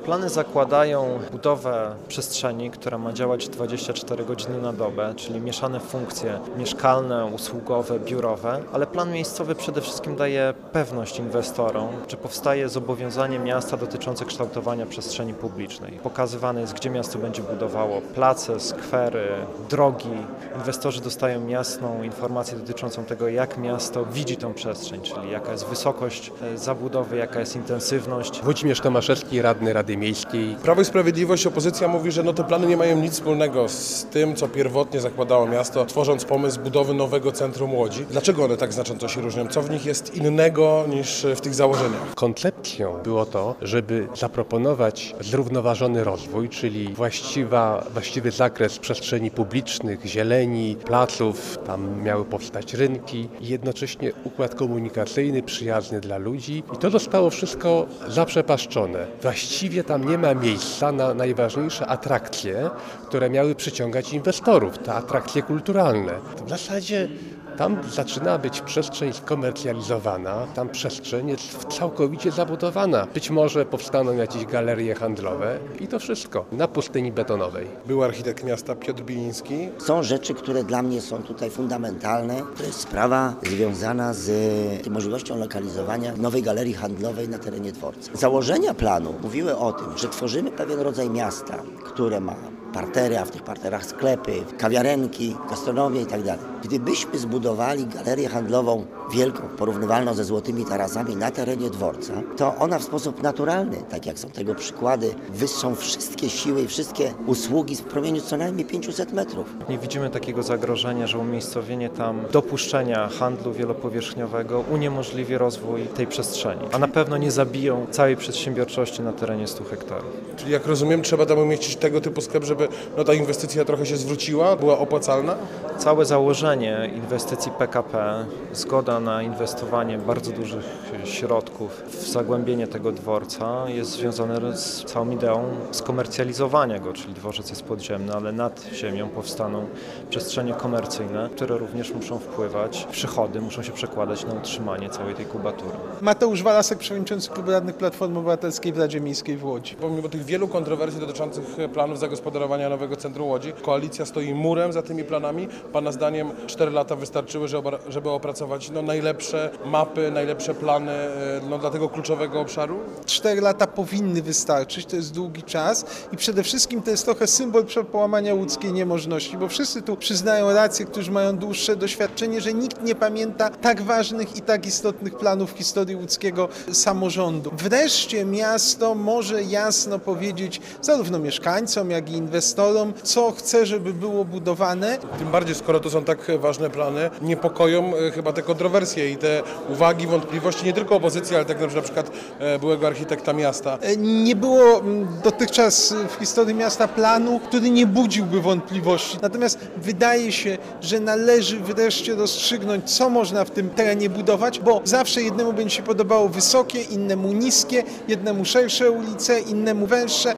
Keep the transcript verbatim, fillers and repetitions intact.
Plany zakładają budowę przestrzeni, która ma działać dwadzieścia cztery godziny na dobę, czyli mieszane funkcje mieszkalne, usługowe, biurowe, ale plan miejscowy przede wszystkim daje pewność inwestorom, że powstaje zobowiązanie miasta dotyczące kształtowania przestrzeni publicznej. Pokazywane jest, gdzie miasto będzie budowało place, skwery, drogi. Inwestorzy dostają jasną informację dotyczącą tego, jak miasto widzi tą przestrzeń, czyli jaka jest wysokość zabudowy, jaka jest intensywność. Włodzimierz Tomaszewski, radny Rady Miejskiej. Prawo i Sprawiedliwość, opozycja mówi, że no te plany nie mają nic wspólnego z tym, co pierwotnie zakładało miasto, tworząc pomysł budowy nowego centrum Łodzi. Dlaczego one tak znacząco się różnią? Co w nich jest innego niż w tych założeniach? Koncepcją było to, żeby zaproponować zrównoważony rozwój, czyli właściwa, właściwy zakres przestrzeni publicznych, zieleni, placów, tam miały powstać rynki i jednocześnie układ komunikacyjny przyjazny dla ludzi i to zostało wszystko zaprzepaszczone. Właściwie tam nie ma miejsca na najważniejsze atrakcje, które miały przyciągać inwestorów, te atrakcje kulturalne. W zasadzie tam zaczyna być przestrzeń skomercjalizowana, tam przestrzeń jest całkowicie zabudowana. Być może powstaną jakieś galerie handlowe i to wszystko na pustyni betonowej. Był architekt miasta Piotr Biliński. Są rzeczy, które dla mnie są tutaj fundamentalne. To jest sprawa związana z możliwością lokalizowania nowej galerii handlowej na terenie dworca. Założenia planu mówiły o tym, że tworzymy pewien rodzaj miasta, które ma partery, a w tych parterach sklepy, kawiarenki, gastronomię i tak dalej. Gdybyśmy zbudowali galerię handlową wielką, porównywalną ze Złotymi Tarasami na terenie dworca, to ona w sposób naturalny, tak jak są tego przykłady, wyższą wszystkie siły i wszystkie usługi w promieniu co najmniej pięćset metrów. Nie widzimy takiego zagrożenia, że umiejscowienie tam dopuszczenia handlu wielopowierzchniowego uniemożliwi rozwój tej przestrzeni, a na pewno nie zabiją całej przedsiębiorczości na terenie stu hektarów. Czyli jak rozumiem, trzeba tam umieścić tego typu sklep, żeby no, ta inwestycja trochę się zwróciła, była opłacalna? Całe założenie inwestycji P K P, zgoda na inwestowanie bardzo dużych środków w zagłębienie tego dworca jest związane z całą ideą skomercjalizowania go, czyli dworzec jest podziemny, ale nad ziemią powstaną przestrzenie komercyjne, które również muszą wpływać, przychody muszą się przekładać na utrzymanie całej tej kubatury. Mateusz Walasek, przewodniczący Klubu Radnych Platformy Obywatelskiej w Radzie Miejskiej w Łodzi. Pomimo tych wielu kontrowersji dotyczących planów zagospodarowania nowego centrum Łodzi, koalicja stoi murem za tymi planami. Pana zdaniem cztery lata wystarczyły, żeby opracować no, najlepsze mapy, najlepsze plany no, dla tego kluczowego obszaru? Cztery lata powinny wystarczyć, to jest długi czas i przede wszystkim to jest trochę symbol połamania łódzkiej niemożności, bo wszyscy tu przyznają rację, którzy mają dłuższe doświadczenie, że nikt nie pamięta tak ważnych i tak istotnych planów w historii łódzkiego samorządu. Wreszcie miasto może jasno powiedzieć zarówno mieszkańcom, jak i inwestorom, co chce, żeby było budowane. Tym bardziej, skoro to są tak ważne plany, niepokoją chyba te kontrowersje i te uwagi, wątpliwości nie tylko opozycji, ale także na przykład byłego architekta miasta. Nie było dotychczas w historii miasta planu, który nie budziłby wątpliwości. Natomiast wydaje się, że należy wreszcie rozstrzygnąć, co można w tym terenie budować, bo zawsze jednemu będzie się podobało wysokie, innemu niskie, jednemu szersze ulice, innemu węższe.